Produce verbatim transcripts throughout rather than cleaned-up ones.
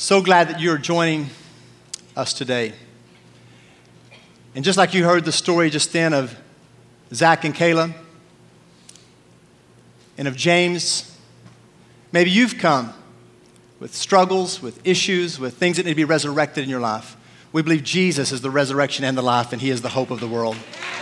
So glad that you're joining us today. And just like you heard the story just then of Zach and Kayla and of James, maybe you've come with struggles, with issues, with things that need to be resurrected in your life. We believe Jesus is the resurrection and the life, and he is the hope of the world.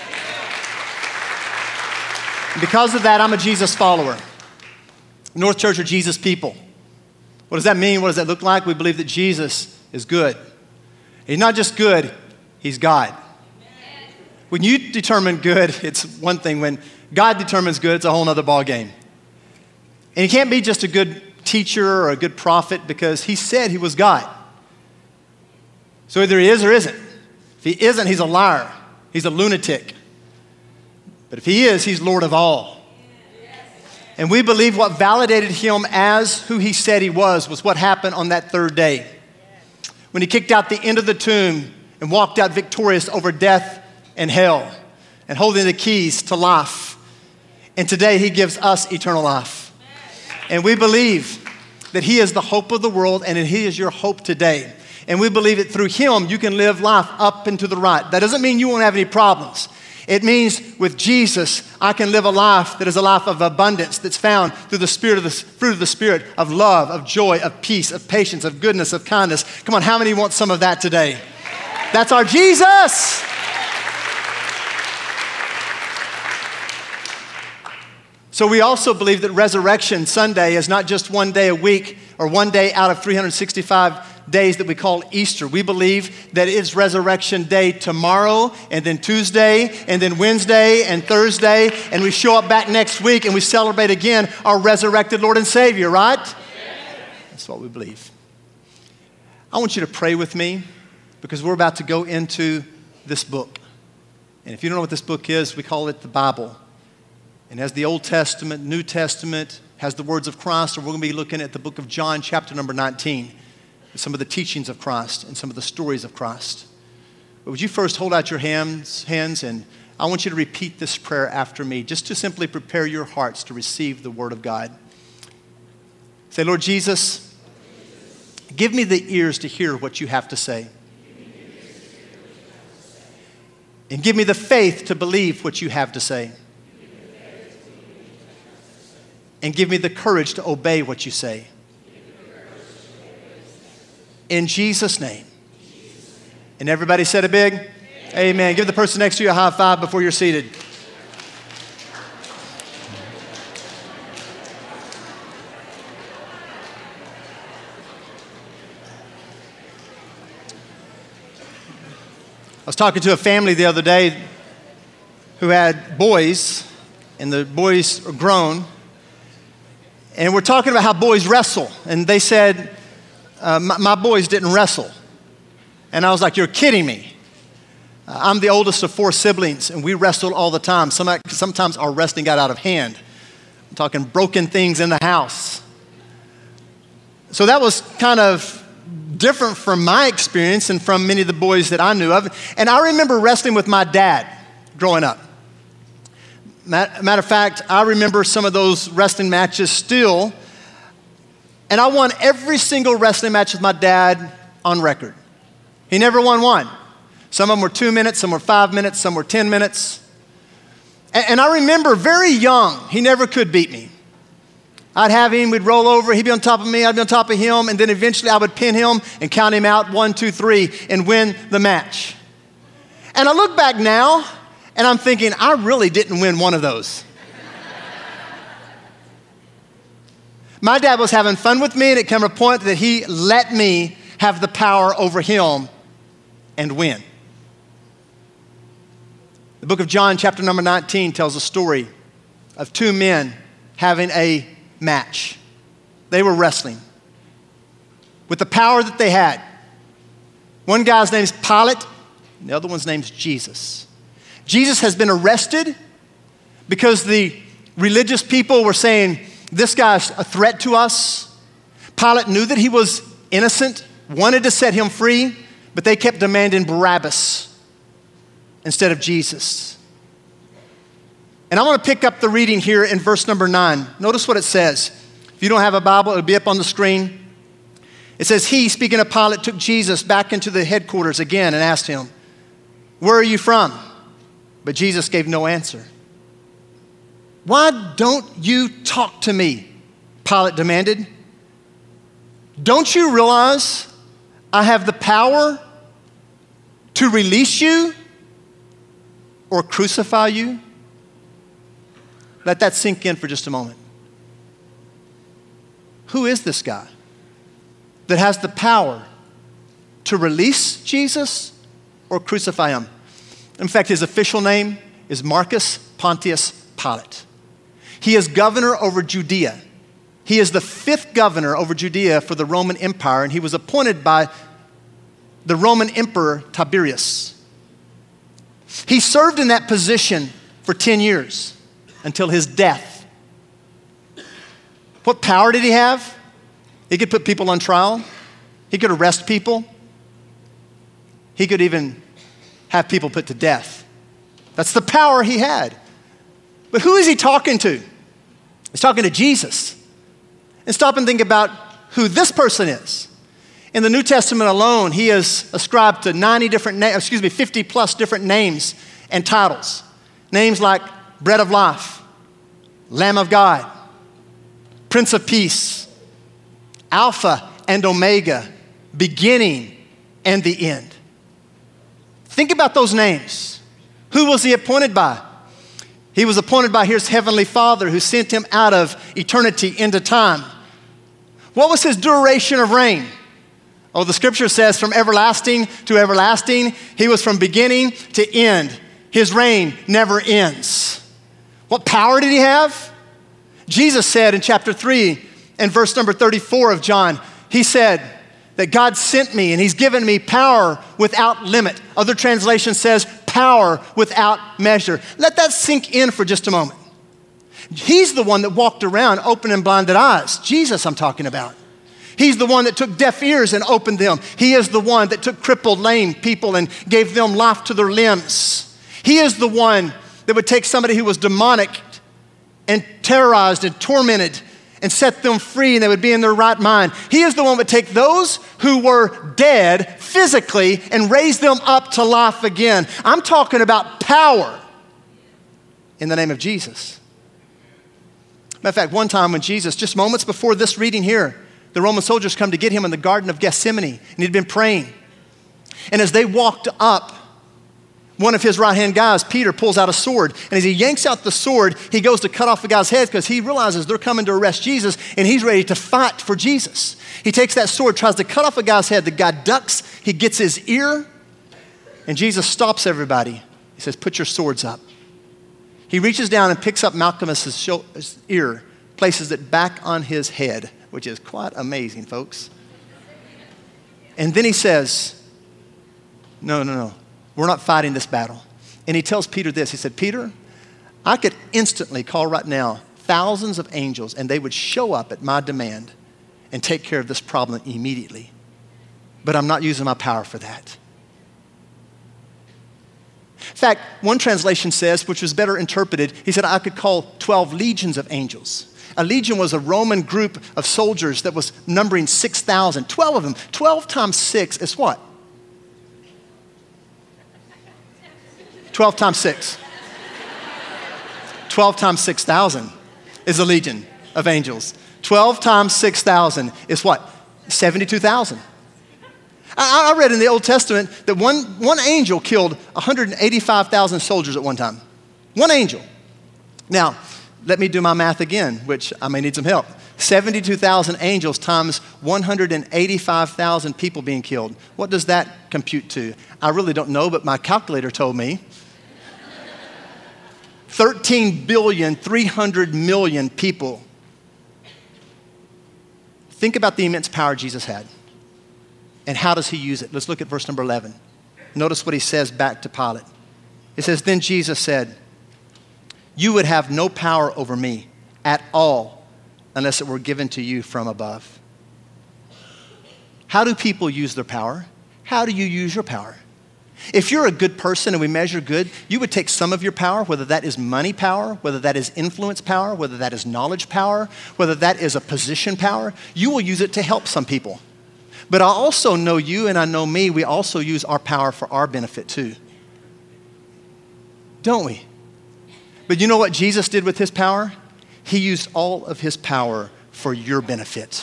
And because of that, I'm a Jesus follower. North Church are Jesus people. What does that mean? What does that look like? We believe that Jesus is good. He's not just good, he's God. When you determine good, it's one thing. When God determines good, it's a whole other ball game. And he can't be just a good teacher or a good prophet because he said he was God. So either he is or isn't. If he isn't, he's a liar. He's a lunatic. But if he is, he's Lord of all. And we believe what validated him as who he said he was was what happened on that third day. When he kicked out the end of the tomb and walked out victorious over death and hell and holding the keys to life. And today he gives us eternal life. And we believe that he is the hope of the world and that he is your hope today. And we believe that through him you can live life up and to the right. That doesn't mean you won't have any problems. It means with Jesus, I can live a life that is a life of abundance that's found through the spirit of the fruit of the Spirit, of love, of joy, of peace, of patience, of goodness, of kindness. Come on, how many want some of that today? That's our Jesus. So we also believe that Resurrection Sunday is not just one day a week or one day out of three hundred sixty-five days that we call Easter. We believe that it's Resurrection Day tomorrow, and then Tuesday, and then Wednesday, and Thursday, and we show up back next week and we celebrate again our resurrected Lord and Savior, right? That's what we believe. I want you to pray with me because we're about to go into this book. And if you don't know what this book is, we call it the Bible. And as the Old Testament, New Testament, has the words of Christ, or we're going to be looking at the book of John, chapter number nineteen. Some of the teachings of Christ and some of the stories of Christ. But would you first hold out your hands, hands and I want you to repeat this prayer after me, just to simply prepare your hearts to receive the Word of God. Say, Lord Jesus, give me the ears to hear what you have to say. And give me the faith to believe what you have to say. And give me the courage to obey what you say. In Jesus' name. And everybody said a big amen. Amen. Give the person next to you a high five before you're seated. I was talking to a family the other day who had boys, and the boys are grown. And we're talking about how boys wrestle. And they said, Uh, my, my boys didn't wrestle. And I was like, you're kidding me. Uh, I'm the oldest of four siblings, and we wrestled all the time. Some, sometimes our wrestling got out of hand. I'm talking broken things in the house. So that was kind of different from my experience and from many of the boys that I knew of. And I remember wrestling with my dad growing up. Matter of fact, I remember some of those wrestling matches still. And I won every single wrestling match with my dad on record. He never won one. Some of them were two minutes, some were five minutes, some were ten minutes. And, and I remember very young, he never could beat me. I'd have him, we'd roll over, he'd be on top of me, I'd be on top of him, and then eventually I would pin him and count him out, one, two, three, and win the match. And I look back now, and I'm thinking, I really didn't win one of those. My dad was having fun with me, and it came to a point that he let me have the power over him and win. The book of John, chapter number nineteen, tells a story of two men having a match. They were wrestling with the power that they had. One guy's name's Pilate, and the other one's name's Jesus. Jesus has been arrested because the religious people were saying, this guy's a threat to us. Pilate knew that he was innocent, wanted to set him free, but they kept demanding Barabbas instead of Jesus. And I want to pick up the reading here in verse number nine. Notice what it says. If you don't have a Bible, it'll be up on the screen. It says, he, speaking of Pilate, took Jesus back into the headquarters again and asked him, where are you from? But Jesus gave no answer. Why don't you talk to me? Pilate demanded. Don't you realize I have the power to release you or crucify you? Let that sink in for just a moment. Who is this guy that has the power to release Jesus or crucify him? In fact, his official name is Marcus Pontius Pilate. He is governor over Judea. He is the fifth governor over Judea for the Roman Empire, and he was appointed by the Roman Emperor Tiberius. He served in that position for ten years until his death. What power did he have? He could put people on trial. He could arrest people. He could even have people put to death. That's the power he had. But who is he talking to? He's talking to Jesus. And stop and think about who this person is. In the New Testament alone, he is ascribed to ninety different names, excuse me, fifty plus different names and titles. Names like Bread of Life, Lamb of God, Prince of Peace, Alpha and Omega, beginning and the end. Think about those names. Who was he appointed by? He was appointed by his heavenly Father who sent him out of eternity into time. What was his duration of reign? Oh, the scripture says from everlasting to everlasting. He was from beginning to end. His reign never ends. What power did he have? Jesus said in chapter three and verse number thirty-four of John, he said that God sent me and he's given me power without limit. Other translation says power without measure. Let that sink in for just a moment. He's the one that walked around opening blinded eyes. Jesus, I'm talking about. He's the one that took deaf ears and opened them. He is the one that took crippled, lame people and gave them life to their limbs. He is the one that would take somebody who was demonic and terrorized and tormented and set them free and they would be in their right mind. He is the one that would take those who were dead physically and raise them up to life again. I'm talking about power in the name of Jesus. Matter of fact, one time when Jesus, just moments before this reading here, the Roman soldiers come to get him in the Garden of Gethsemane, and he'd been praying. And as they walked up, one of his right-hand guys, Peter, pulls out a sword. And as he yanks out the sword, he goes to cut off the guy's head because he realizes they're coming to arrest Jesus, and he's ready to fight for Jesus. He takes that sword, tries to cut off a guy's head. The guy ducks, he gets his ear, and Jesus stops everybody. He says, put your swords up. He reaches down and picks up Malchus's ear, places it back on his head, which is quite amazing, folks. And then he says, no, no, no, we're not fighting this battle. And he tells Peter this. He said, Peter, I could instantly call right now thousands of angels and they would show up at my demand and take care of this problem immediately. But I'm not using my power for that. In fact, one translation says, which was better interpreted, he said, I could call twelve legions of angels. A legion was a Roman group of soldiers that was numbering six thousand. twelve of them. twelve times six is what? twelve times six. twelve times six thousand is a legion of angels. twelve times six thousand is what? seventy-two thousand. I, I read in the Old Testament that one, one angel killed one hundred eighty-five thousand soldiers at one time. One angel. Now, let me do my math again, which I may need some help. seventy-two thousand angels times one hundred eighty-five thousand people being killed. What does that compute to? I really don't know, but my calculator told me. thirteen billion, three hundred million people. Think about the immense power Jesus had. And how does he use it? Let's look at verse number eleven. Notice what he says back to Pilate. It says, then Jesus said, you would have no power over me at all unless it were given to you from above. How do people use their power? How do you use your power? If you're a good person and we measure good, you would take some of your power, whether that is money power, whether that is influence power, whether that is knowledge power, whether that is a position power, you will use it to help some people. But I also know you and I know me, we also use our power for our benefit too. Don't we? But you know what Jesus did with his power? He used all of his power for your benefit.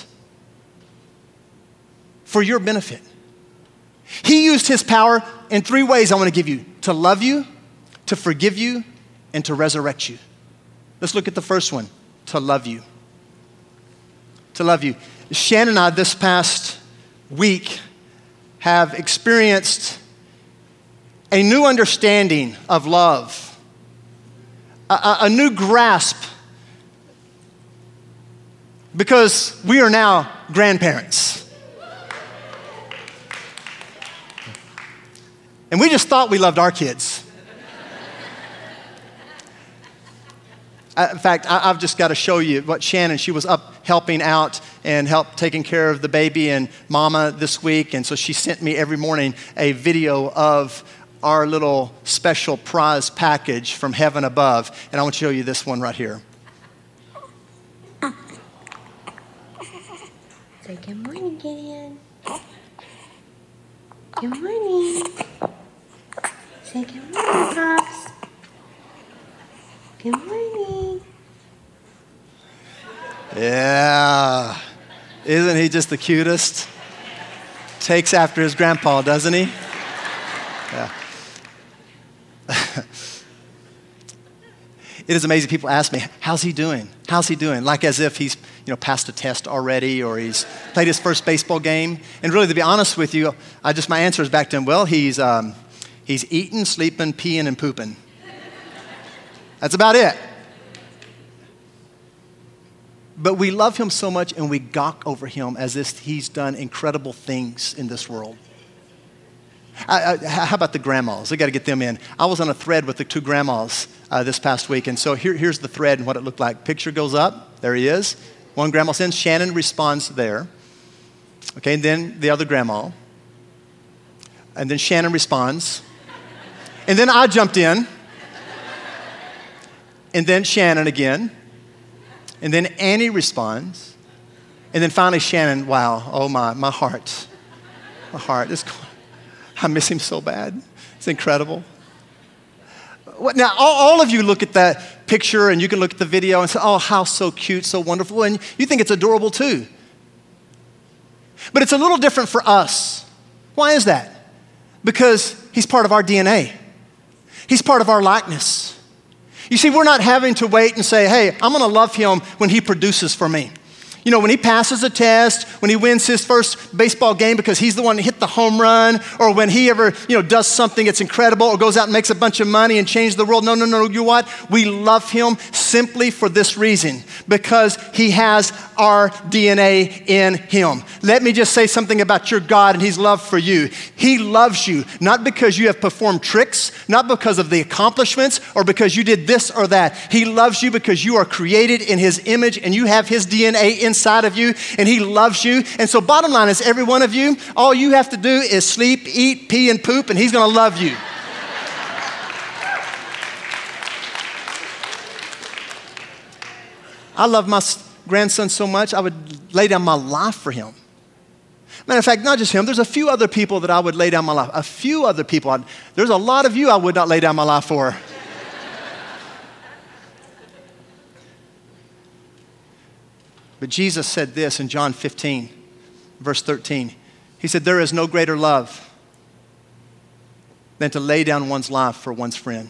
For your benefit. He used his power in three ways I want to give you. To love you, to forgive you, and to resurrect you. Let's look at the first one. To love you. To love you. Shannon and I this past week have experienced a new understanding of love. A, a, a new grasp. Because we are now grandparents. And we just thought we loved our kids. I, in fact, I, I've just got to show you what Shannon, she was up helping out and help taking care of the baby and mama this week. And so she sent me every morning a video of our little special prize package from heaven above. And I want to show you this one right here. Say good morning, Gideon. Good morning. Say good morning, Pops. Good morning. Yeah. Isn't he just the cutest? Takes after his grandpa, doesn't he? Yeah. It is amazing. People ask me, how's he doing? How's he doing? Like as if he's, you know, passed a test already or he's played his first baseball game. And really, to be honest with you, I just, my answer is back to him, well, he's, um, he's eating, sleeping, peeing, and pooping. That's about it. But we love him so much and we gawk over him as if he's done incredible things in this world. I, I, how about the grandmas? I got to get them in. I was on a thread with the two grandmas uh, this past week, and so here, here's the thread and what it looked like. Picture goes up. There he is. One grandma sends. Shannon responds there. Okay, and then the other grandma. And then Shannon responds. And then I jumped in. And then Shannon again. And then Annie responds. And then finally Shannon, wow, oh my, my heart. My heart is going. I miss him so bad. It's incredible. Now, all, all of you look at that picture and you can look at the video and say, oh, how so cute, so wonderful. And you think it's adorable too. But it's a little different for us. Why is that? Because he's part of our D N A. He's part of our likeness. You see, we're not having to wait and say, hey, I'm going to love him when he produces for me. You know, when he passes a test, when he wins his first baseball game because he's the one that hit the home run, or when he ever, you know, does something that's incredible or goes out and makes a bunch of money and changes the world. No, no, no, you know what? We love him simply for this reason, because he has our D N A in him. Let me just say something about your God and his love for you. He loves you, not because you have performed tricks, not because of the accomplishments or because you did this or that. He loves you because you are created in his image and you have his D N A in inside of you, and he loves you. And so bottom line is, every one of you, all you have to do is sleep, eat, pee, and poop, and he's going to love you. I love my grandson so much, I would lay down my life for him. Matter of fact, not just him, there's a few other people that I would lay down my life. A few other people. I'd, there's a lot of you I would not lay down my life for. But Jesus said this in John fifteen, verse thirteen. He said, there is no greater love than to lay down one's life for one's friend.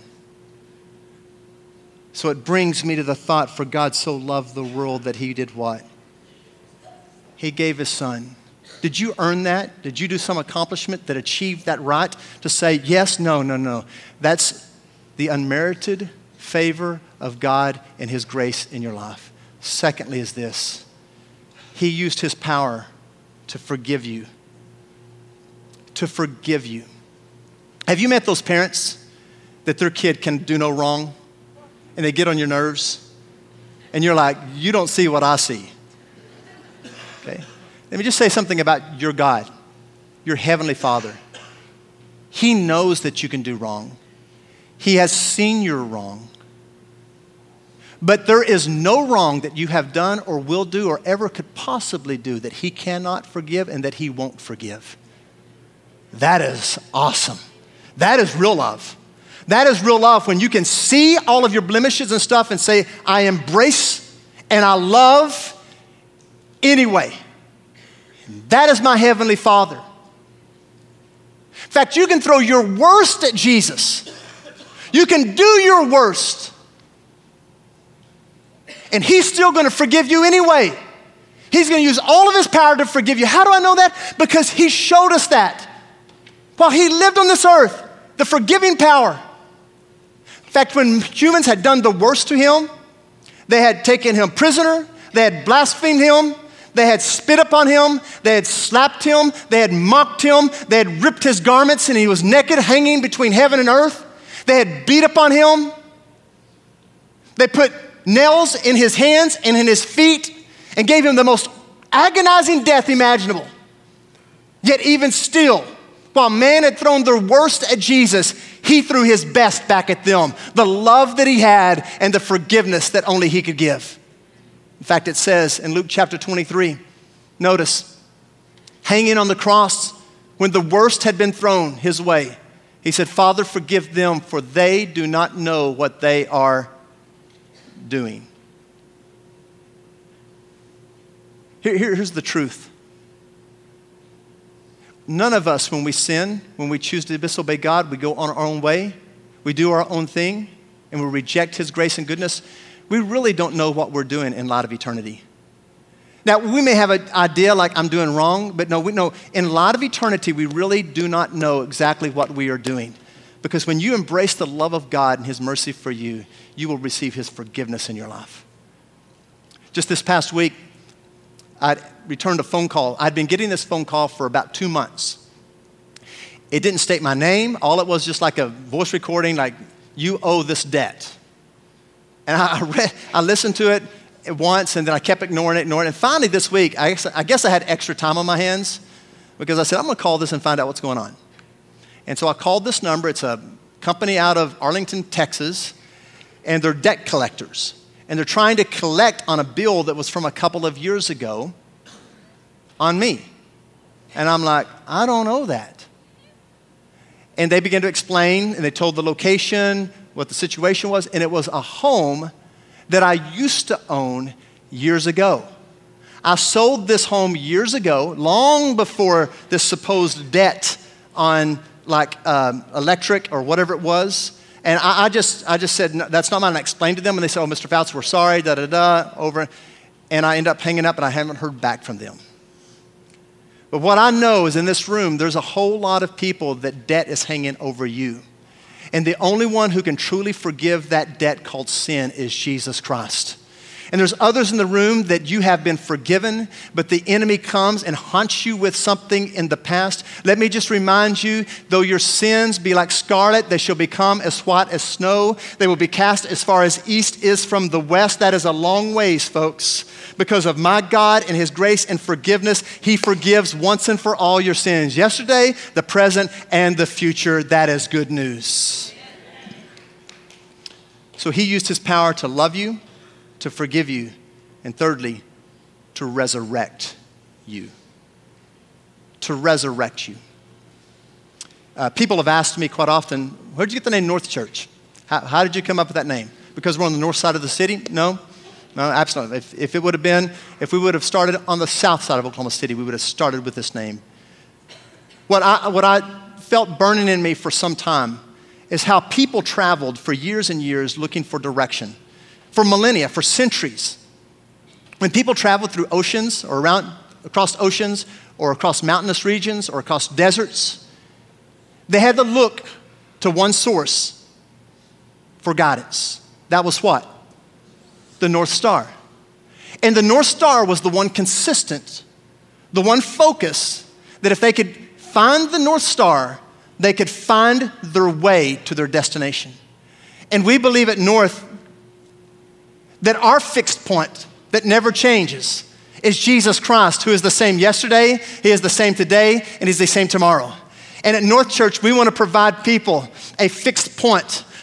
So it brings me to the thought, for God so loved the world that he did what? He gave his son. Did you earn that? Did you do some accomplishment that achieved that right to say yes? No, no, no. That's the unmerited favor of God and his grace in your life. Secondly is this. He used his power to forgive you. To forgive you. Have you met those parents that their kid can do no wrong and they get on your nerves and you're like, you don't see what I see? Okay. Let me just say something about your God, your heavenly Father. He knows that you can do wrong. He has seen your wrong. But there is no wrong that you have done or will do or ever could possibly do that he cannot forgive and that he won't forgive. That is awesome. That is real love. That is real love when you can see all of your blemishes and stuff and say, I embrace and I love anyway. That is my Heavenly Father. In fact, you can throw your worst at Jesus. You can do your worst. And he's still going to forgive you anyway. He's going to use all of his power to forgive you. How do I know that? Because he showed us that. While he lived on this earth, the forgiving power. In fact, when humans had done the worst to him, they had taken him prisoner, they had blasphemed him, they had spit upon him, they had slapped him, they had mocked him, they had ripped his garments and he was naked hanging between heaven and earth. They had beat upon him. They put nails in his hands and in his feet and gave him the most agonizing death imaginable. Yet even still, while man had thrown their worst at Jesus, he threw his best back at them. The love that he had and the forgiveness that only he could give. In fact, it says in Luke chapter twenty-three, notice, hanging on the cross, when the worst had been thrown his way, he said, Father, forgive them, for they do not know what they are doing. Here, here, here's the truth. None of us, when we sin, when we choose to disobey God, we go on our own way, we do our own thing, and we reject his grace and goodness, we really don't know what we're doing in light of eternity. Now, we may have an idea like I'm doing wrong, but no, we know in light of eternity, we really do not know exactly what we are doing. Because when you embrace the love of God and his mercy for you, you will receive his forgiveness in your life. Just this past week, I returned a phone call. I'd been getting this phone call for about two months. It didn't state my name. All it was just like a voice recording, like, you owe this debt. And I, read, I listened to it once, and then I kept ignoring it, ignoring it. And finally this week, I guess, I guess I had extra time on my hands because I said, I'm going to call this and find out what's going on. And so I called this number. It's a company out of Arlington, Texas, and they're debt collectors. And they're trying to collect on a bill that was from a couple of years ago on me. And I'm like, I don't know that. And they began to explain, and they told the location, what the situation was, and it was a home that I used to own years ago. I sold this home years ago, long before this supposed debt on like um, electric or whatever it was. And I, I just I just said, no, that's not mine. And I explained to them, and they said, oh, Mister Fouts, we're sorry, da-da-da, over. And I end up hanging up, and I haven't heard back from them. But what I know is in this room, there's a whole lot of people that debt is hanging over you. And the only one who can truly forgive that debt called sin is Jesus Christ. And there's others in the room that you have been forgiven, but the enemy comes and haunts you with something in the past. Let me just remind you, though your sins be like scarlet, they shall become as white as snow. They will be cast as far as east is from the west. That is a long ways, folks. Because of my God and his grace and forgiveness, he forgives once and for all your sins. Yesterday, the present, and the future. That is good news. So he used his power to love you, to forgive you, and thirdly, to resurrect you. To resurrect you. Uh, people have asked me quite often, where'd you get the name North Church? How, how did you come up with that name? Because we're on the north side of the city? No. No, absolutely. If, if it would have been, if we would have started on the south side of Oklahoma City, we would have started with this name. What I, what I felt burning in me for some time is how people traveled for years and years looking for direction. For millennia, for centuries. When people traveled through oceans or around, across oceans or across mountainous regions or across deserts, they had to look to one source for guidance. That was what? The North Star. And the North Star was the one consistent, the one focus that if they could find the North Star, they could find their way to their destination. And we believe at North that our fixed point that never changes is Jesus Christ, who is the same yesterday, he is the same today, and he's the same tomorrow. And at North Church, we want to provide people a fixed point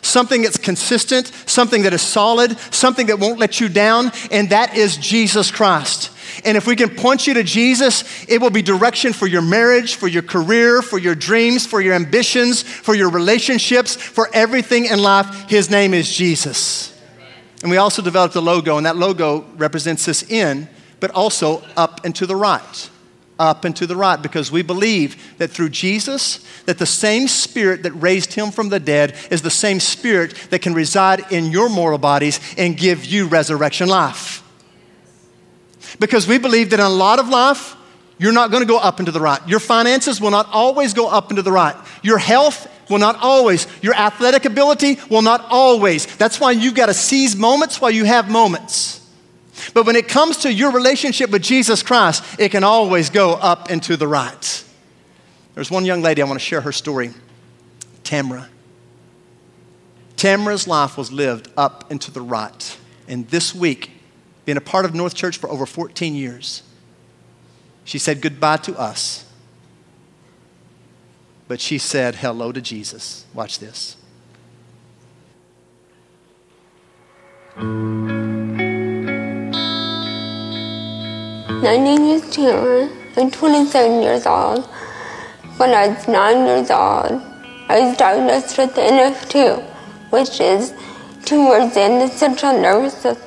something that's consistent, something that is solid, something that won't let you down, and that is Jesus Christ. And if we can point you to Jesus, it will be direction for your marriage, for your career, for your dreams, for your ambitions, for your relationships, for everything in life. His name is Jesus. And we also developed a logo, and that logo represents this in, but also up and to the right. Up and to the right, because we believe that through Jesus, that the same Spirit that raised him from the dead is the same Spirit that can reside in your mortal bodies and give you resurrection life. Because we believe that in a lot of life, you're not going to go up and to the right. Your finances will not always go up and to the right. Your health will not always. Your athletic ability will not always. That's why you've got to seize moments while you have moments. But when it comes to your relationship with Jesus Christ, it can always go up and to the right. There's one young lady, I want to share her story. Tamra. Tamra's life was lived up and to the right. And this week, being a part of North Church for over fourteen years, she said goodbye to us. But she said hello to Jesus. Watch this. My name is Tamra. I'm twenty-seven years old. When I was nine years old, I was diagnosed with N F two, which is tumors in the central nervous system.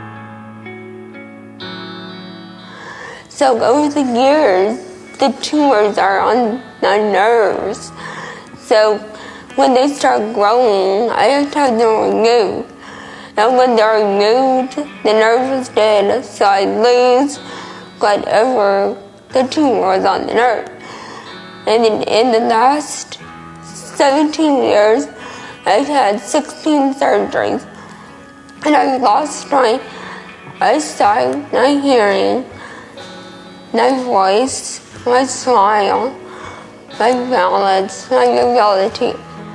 So over the years, the tumors are on my nerves. So when they start growing, I have to have them removed. And when they're removed, the nerve is dead, so I lose whatever the tumor was on the nerve. And in, in the last seventeen years, I've had sixteen surgeries. And I've lost my eyesight, my hearing, my voice, my smile, my balance, my ability.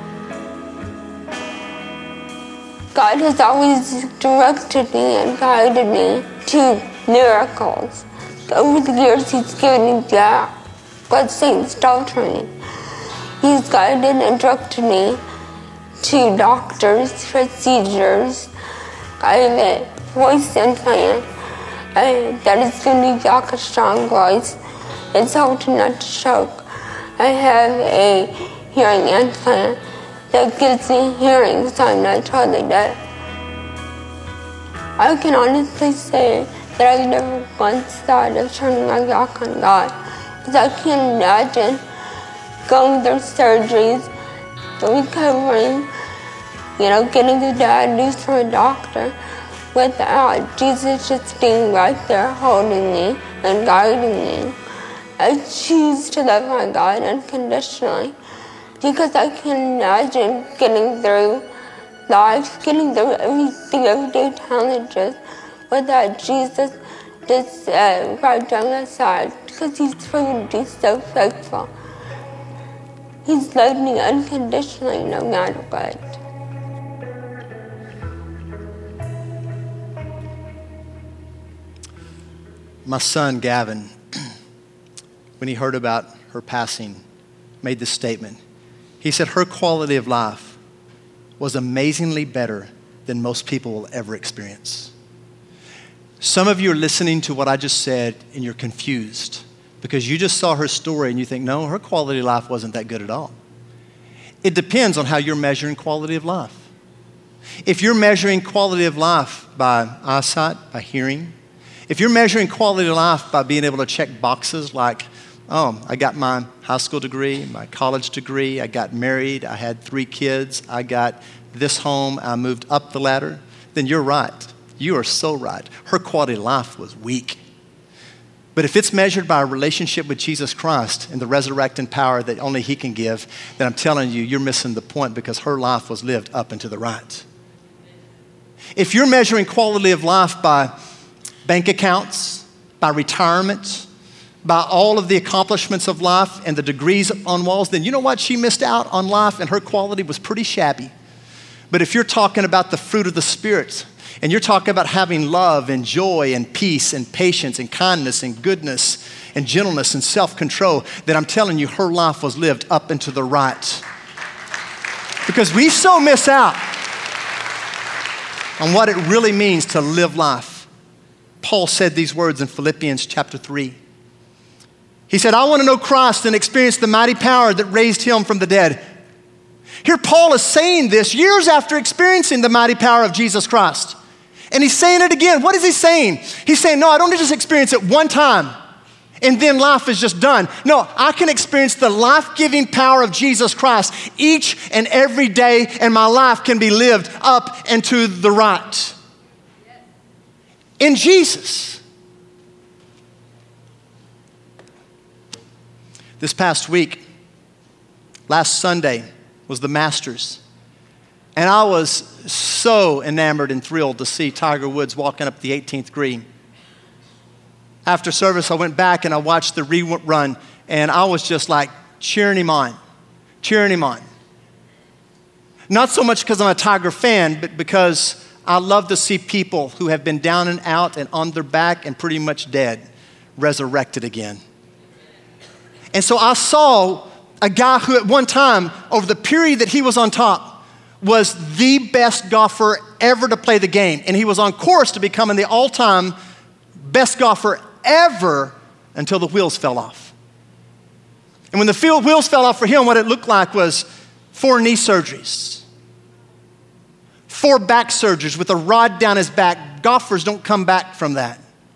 God has always directed me and guided me to miracles. Over the years, He's given me back what Satan stole from me. He's guided and directed me to doctors, procedures. I have a voice implant I, that is giving me back a strong voice. It's helped not to choke. I have a hearing implant that gives me hearing, so I'm not totally deaf. I can honestly say that I've never once thought of turning my back on God, because I can't imagine going through surgeries, recovering, you know, getting the bad news from a doctor without Jesus just being right there holding me and guiding me. I choose to love my God unconditionally, because I can imagine getting through life, getting through everything, everyday challenges without Jesus just uh, right down my side, because He's proven to be so faithful. He's loved me unconditionally no matter what. My son, Gavin, when he heard about her passing, made this statement. He said her quality of life was amazingly better than most people will ever experience. Some of you are listening to what I just said and you're confused because you just saw her story and you think, no, her quality of life wasn't that good at all. It depends on how you're measuring quality of life. If you're measuring quality of life by eyesight, by hearing, if you're measuring quality of life by being able to check boxes like, oh, I got my high school degree, my college degree, I got married, I had three kids, I got this home, I moved up the ladder, then you're right. You are so right. Her quality of life was weak. But if it's measured by a relationship with Jesus Christ and the resurrecting power that only He can give, then I'm telling you, you're missing the point because her life was lived up and to the right. If you're measuring quality of life by bank accounts, by retirement, by all of the accomplishments of life and the degrees on walls, then you know what? She missed out on life and her quality was pretty shabby. But if you're talking about the fruit of the Spirit, and you're talking about having love and joy and peace and patience and kindness and goodness and gentleness and self-control, then I'm telling you, her life was lived up and to the right. Because we so miss out on what it really means to live life. Paul said these words in Philippians chapter three. He said, I want to know Christ and experience the mighty power that raised him from the dead. Here Paul is saying this years after experiencing the mighty power of Jesus Christ. And he's saying it again. What is he saying? He's saying, no, I don't just experience it one time and then life is just done. No, I can experience the life-giving power of Jesus Christ each and every day, and my life can be lived up and to the right. In Jesus. This past week, last Sunday, was the Masters. And I was so enamored and thrilled to see Tiger Woods walking up the eighteenth green. After service, I went back and I watched the rerun, and I was just like cheering him on, cheering him on. Not so much because I'm a Tiger fan, but because I love to see people who have been down and out and on their back and pretty much dead, resurrected again. And so I saw a guy who at one time, over the period that he was on top, was the best golfer ever to play the game. And he was on course to becoming the all-time best golfer ever until the wheels fell off. And when the wheels fell off for him, what it looked like was four knee surgeries, four back surgeries with a rod down his back. Golfers don't come back from that.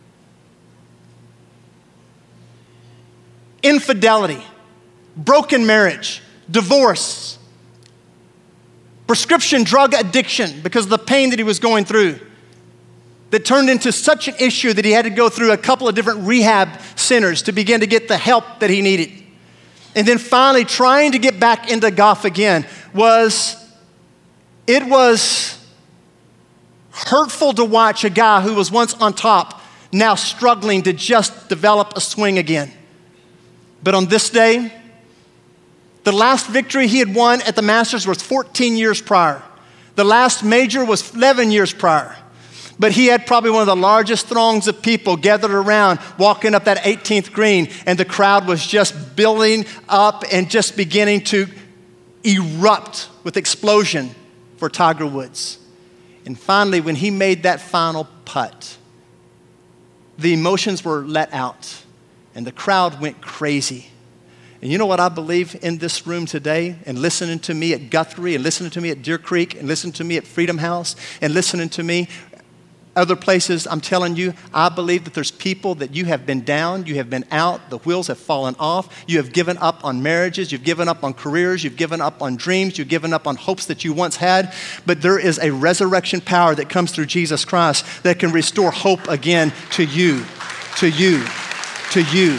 Infidelity, broken marriage, divorce, prescription drug addiction because of the pain that he was going through, that turned into such an issue that he had to go through a couple of different rehab centers to begin to get the help that he needed. And then finally trying to get back into golf again was, it was hurtful to watch a guy who was once on top now struggling to just develop a swing again. But on this day, the last victory he had won at the Masters was fourteen years prior. The last major was eleven years prior. But he had probably one of the largest throngs of people gathered around walking up that eighteenth green, and the crowd was just building up and just beginning to erupt with explosion for Tiger Woods. And finally, when he made that final putt, the emotions were let out and the crowd went crazy. And you know what I believe in this room today, and listening to me at Guthrie and listening to me at Deer Creek and listening to me at Freedom House and listening to me other places, I'm telling you, I believe that there's people that you have been down, you have been out, the wheels have fallen off, you have given up on marriages, you've given up on careers, you've given up on dreams, you've given up on hopes that you once had, but there is a resurrection power that comes through Jesus Christ that can restore hope again to you, to you, to you.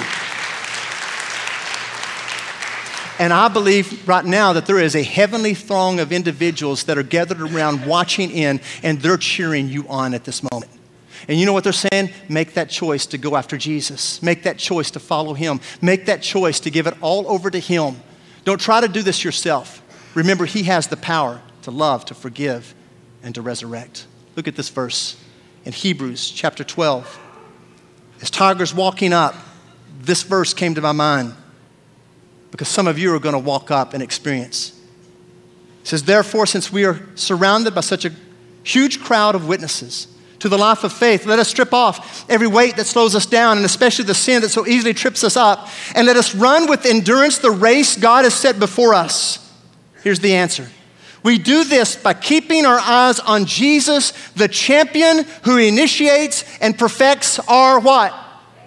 And I believe right now that there is a heavenly throng of individuals that are gathered around watching in, and they're cheering you on at this moment. And you know what they're saying? Make that choice to go after Jesus. Make that choice to follow him. Make that choice to give it all over to him. Don't try to do this yourself. Remember, he has the power to love, to forgive, and to resurrect. Look at this verse in Hebrews chapter twelve. As Tiger's walking up, this verse came to my mind, because some of you are going to walk up and experience. It says, therefore, since we are surrounded by such a huge crowd of witnesses to the life of faith, let us strip off every weight that slows us down, and especially the sin that so easily trips us up, and let us run with endurance the race God has set before us. Here's the answer. We do this by keeping our eyes on Jesus, the champion who initiates and perfects our what?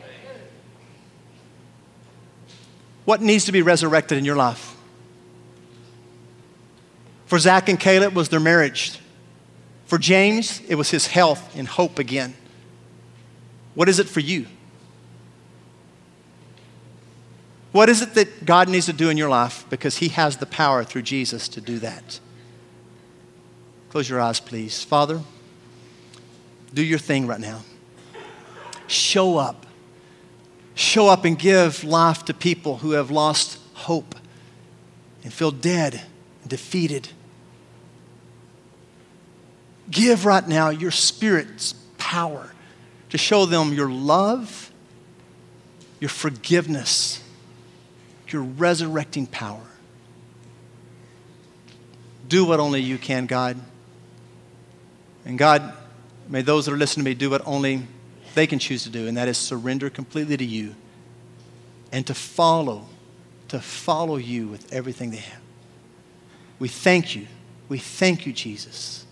What needs to be resurrected in your life? For Zach and Caleb, it was their marriage. For James, it was his health and hope again. What is it for you? What is it that God needs to do in your life? Because he has the power through Jesus to do that. Close your eyes, please. Father, do your thing right now. Show up. Show up and give life to people who have lost hope and feel dead and defeated. Give right now your Spirit's power to show them your love, your forgiveness, your resurrecting power. Do what only you can, God. And God, may those that are listening to me do what only they can choose to do, and that is surrender completely to you and to follow, to follow you with everything they have. We thank you. We thank you, Jesus.